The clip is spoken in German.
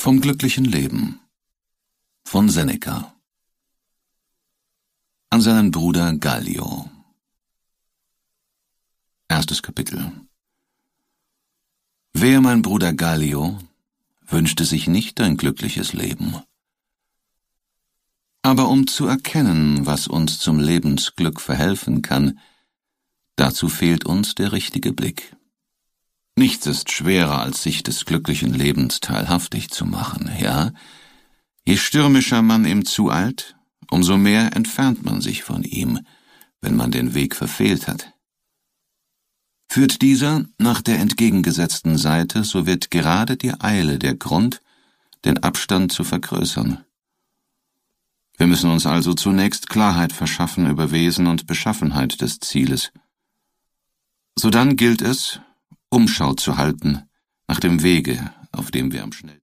Vom glücklichen Leben von Seneca an seinen Bruder Gallio. Erstes Kapitel. Wer, mein Bruder Gallio, wünschte sich nicht ein glückliches Leben? Aber um zu erkennen, was uns zum Lebensglück verhelfen kann, dazu fehlt uns der richtige Blick. Nichts ist schwerer, als sich des glücklichen Lebens teilhaftig zu machen, ja? Je stürmischer man ihm zueilt, umso mehr entfernt man sich von ihm, wenn man den Weg verfehlt hat. Führt dieser nach der entgegengesetzten Seite, so wird gerade die Eile der Grund, den Abstand zu vergrößern. Wir müssen uns also zunächst Klarheit verschaffen über Wesen und Beschaffenheit des Zieles. Sodann gilt es, Umschau zu halten nach dem Wege, auf dem wir am schnellsten